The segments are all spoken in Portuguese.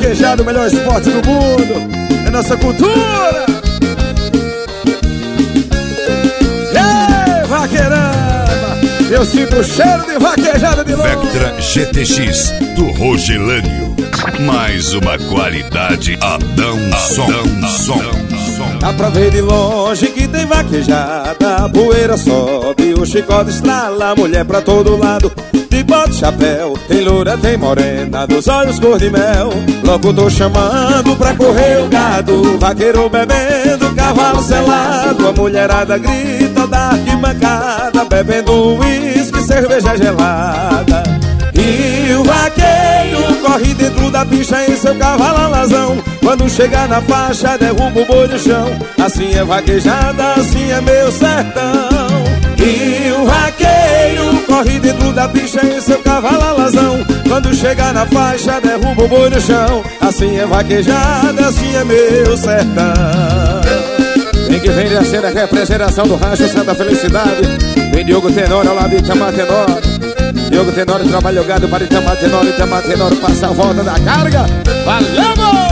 vaquejada, o melhor esporte do mundo. É nossa cultura. Ei, vaqueirama, eu sinto o cheiro de vaquejada de longe. Vectra GTX do Rogelânio. Mais uma qualidade Adão Som. Dá pra ver de longe que tem vaquejada, a poeira sobe, o chicote estrala, mulher pra todo lado, de bota e chapéu, tem loura, tem morena, dos olhos cor de mel. Logo tô chamando pra correr o gado, vaqueiro bebendo, cavalo selado, a mulherada grita da arquibancada, bebendo uísque, cerveja gelada. E o vaqueiro corre dentro da pista em seu cavalo alazão, quando chegar na faixa derruba o boi no chão. Assim é vaquejada, assim é meu sertão. E o vaqueiro corre dentro da pista em seu cavalo alazão, quando chegar na faixa derruba o boi no chão. Assim é vaquejada, assim é meu sertão. Vem que vem descendo a representação do Rancho Santa Felicidade. Vem Diogo Tenório ao lado de Itamar Tenório. Diogo Tenório trabalha o gado para Itamar Tenório. Itamar Tenório passa a volta da carga. Valeu!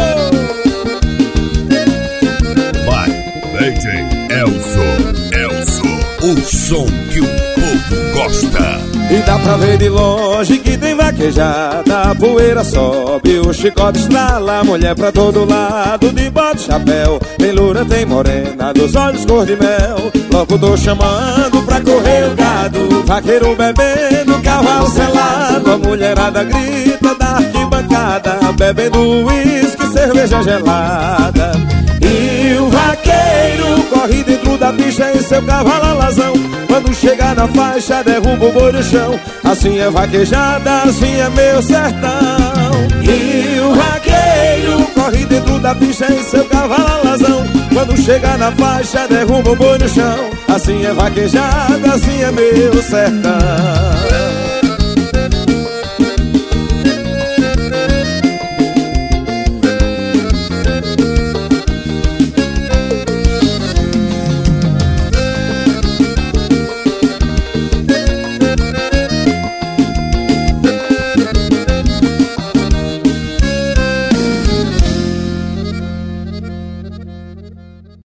Vai, DJ Elso, o som que o povo gosta. E dá pra ver de longe que tem vaquejada, a poeira sobe, o chicote estrala, mulher pra todo lado, de bota e chapéu, tem loura, tem morena, dos olhos cor de mel. Logo tô chamando pra correr o gado, vaqueiro bebendo, cavalo selado, a mulherada grita da arquibancada, bebendo uísque, cerveja gelada. E o vaqueiro corre dentro da pista em seu cavalo alazão, quando chegar na faixa derruba o boi no chão. Assim é vaquejada, assim é meu sertão. E o vaqueiro corre dentro da pista em seu cavalo alazão, quando chegar na faixa derruba o boi no chão. Assim é vaquejada, assim é meu sertão.